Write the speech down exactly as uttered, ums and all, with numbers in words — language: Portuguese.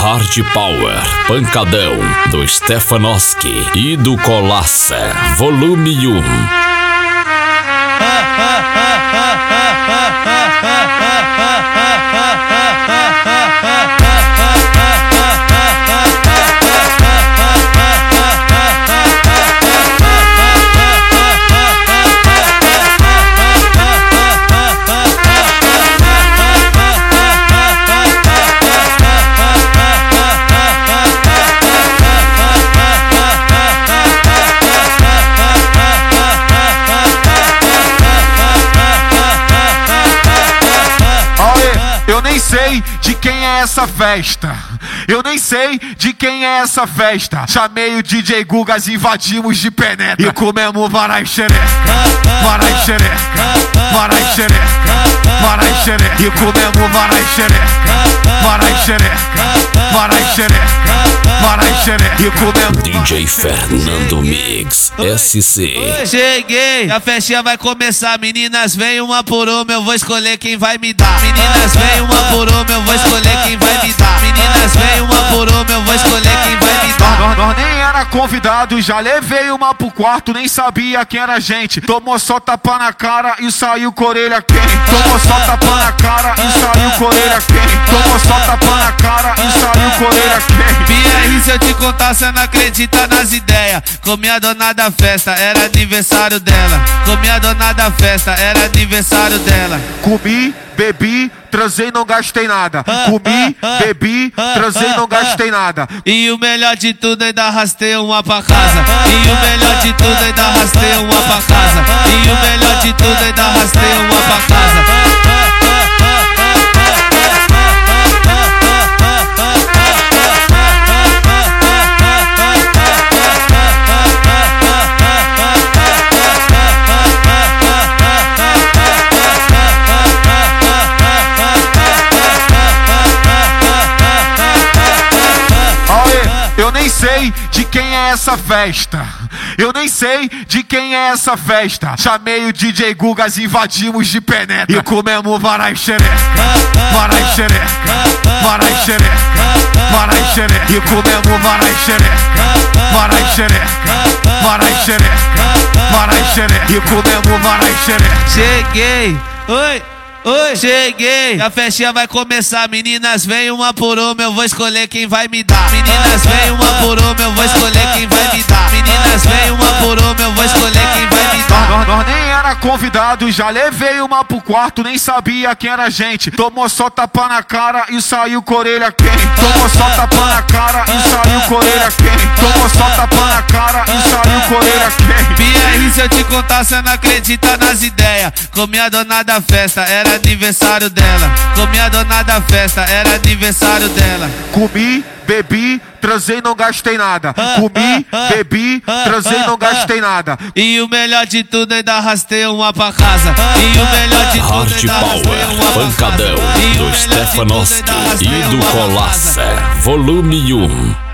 Hard Power, pancadão, do Stefanowski e do Colassa, volume um. Eu nem sei de quem é essa festa. Eu nem sei de quem é essa festa. Chamei o D J Gugas, invadimos de penetra e comemos varai xereca, varai xereca, varai xereca, varai xereca e comemos varai xereca, varai xereca, varai xereca, varai xereca e comemos. D J Fernando Mix S C. Cheguei, a festinha vai começar. Meninas, vem uma por uma, eu vou escolher quem vai me dar. Meninas, vem uma por uma, eu vou escolher quem vai me dar. Meninas, vem uma por uma, eu vou escolher quem vai me dar. Nós, nós nem era convidado, já levei uma pro quarto, nem sabia quem era a gente. Tomou só tapa na cara e saiu com a orelha quente. Tomou só tapa na cara e saiu com a orelha quente. Tomou só tapa na cara e saiu com a orelha quente. B R, se eu te contar, cê não acredita nas ideias. Comi a dona da festa, era aniversário dela. Comi a dona da festa, era aniversário dela. Comi, bebi, transei, não gastei nada. Comi, bebi, transei, não gastei nada. E o melhor de tudo, ainda arrastei uma pra casa. E o melhor de tudo, ainda arrastei uma pra casa. E o melhor de tudo, ainda arrastei uma pra casa. Eu nem sei de quem é essa festa. Eu nem sei de quem é essa festa. Chamei o D J Gugas, invadimos de penetra e comemos varai xereca, varai xereca, varai xereca, varai xereca e comemos varai xereca, varai xereca, varai xereca, varai xereca e comemos varai xereca. Cheguei, oi. Oi, cheguei, a festinha vai começar. Meninas, vem uma por uma, eu vou escolher quem vai me dar. Meninas, vem uma por uma, eu vou escolher quem vai me dar. Meninas, vem uma por uma, eu vou escolher quem vai me dar. Nós, nós nem era convidado, já levei uma pro quarto, nem sabia quem era a gente. Tomou só tapa na cara e saiu com a orelha quente. Tomou só tapa na cara e saiu com a orelha quente. Tomou só tapa na cara e saiu com a orelha quente. B R, se eu te contar, cê não acredita nas ideias. Comi a dona da festa, era aniversário dela. Comi a dona da festa, era aniversário dela. Comi, bebi, transei, não gastei nada. Comi, bebi, transei, não gastei nada. E o melhor de tudo, ainda arrastei uma pra casa. E o melhor de tudo, Hard ainda arrastei uma Power, pra pancadão, casa. do Stefanowski e do Colassa, volume um.